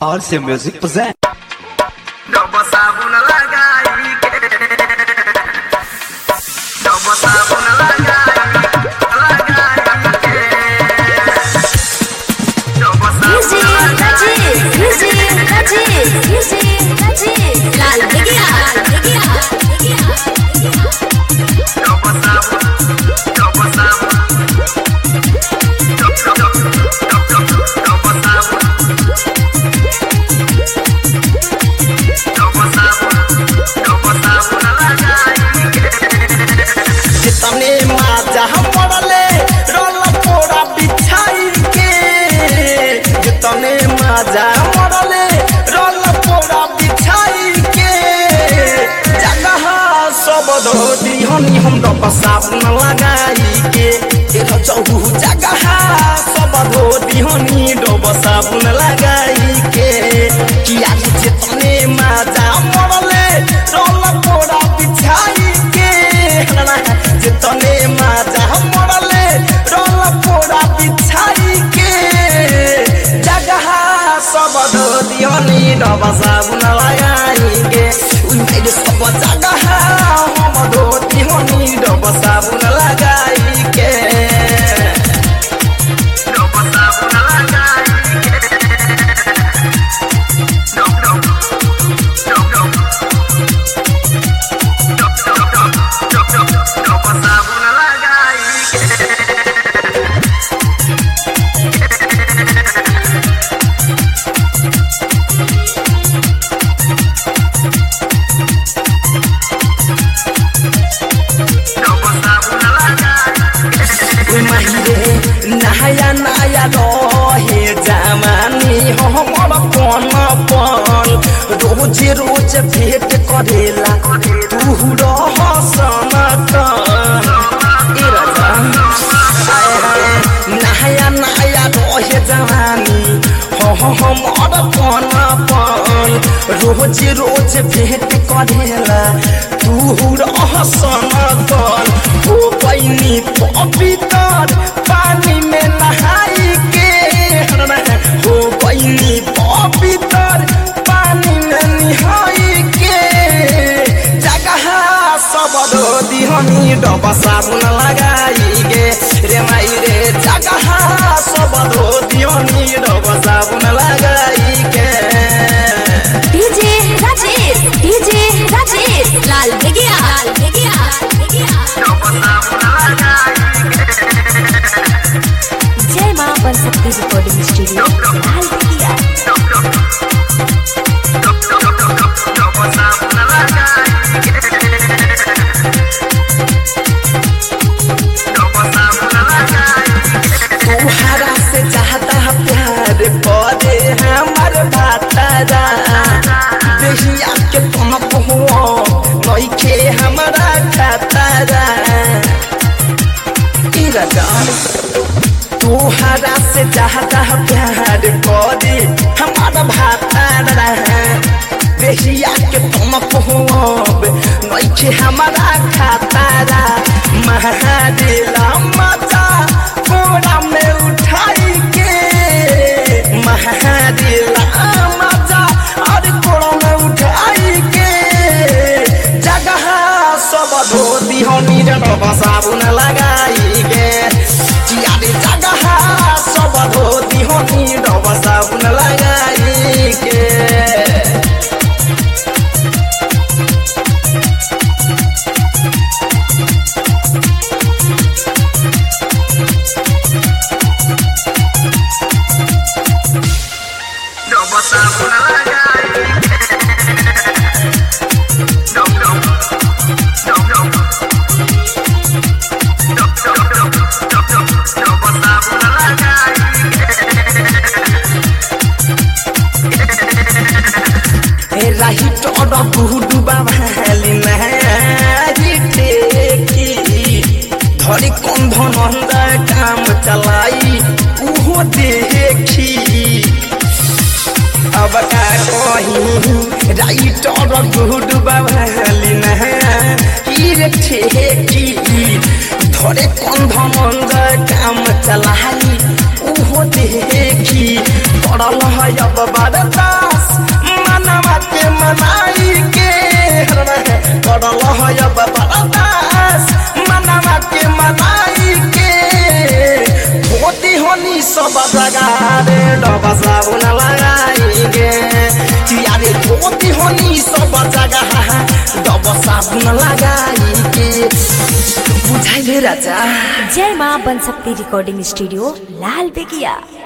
और से म्यूजिक पसंद हम साबुन लगाई के चौहू जगह सब धोती हनी डब साबुन लगाई के किया तने माजा मरले रोल पोड़ा बिछाई के तने माजा मरले रोल पोड़ा बिछाई के जगह सब धोती हनी डब साबुन लगाई के सब जगह हम धोती हनी डब साबुन लगाई के नया नया रहे जमानी हमर पन रोज रोज भेंट करेला तू रहसन नया नया रहे जमानी हमर पन रोज रोज भेंट करेला तू रहसन हो पैनी पवित्र पानी में नहाई के हो पैनी पवित्र पानी में नहाई के जगह सब धोती हनी डब साबुन लगाई गे रे माई रे जगह सब धोती हनी डब साबुन लगाई के डीजे राजेश लाल भेगिया जय मां बनशक्ति रिकॉर्डिंग स्टूडियो लाल भेगिया तुम्हारा से चाहता प्यार करे हमार भातारा देहिया के तुम पहुओ नइखे हमारा खातारा तुम्हारा से चाहता प्यार करे हमार भातारा देहिया के तुम पहुओ नइखे हमारा खातारा महादेला मजा कोड़ा में उठाई के महादेला मजा और कोड़ा में उठाई के जगह सब धोती हनी डब साबुन लगाई के चियारे जगह सब धोती हनी डब साबुन लगाई के धरी कंधन काम चलाई उहो देखी अब का कही राइटर गुड बाबाली ठेकी धरे कंधन काम चलाई उहो देखी पड़ल है अब बरदा बुझाइले राजा। जय माँ बन सकती रिकॉर्डिंग स्टूडियो लाल बेगिया।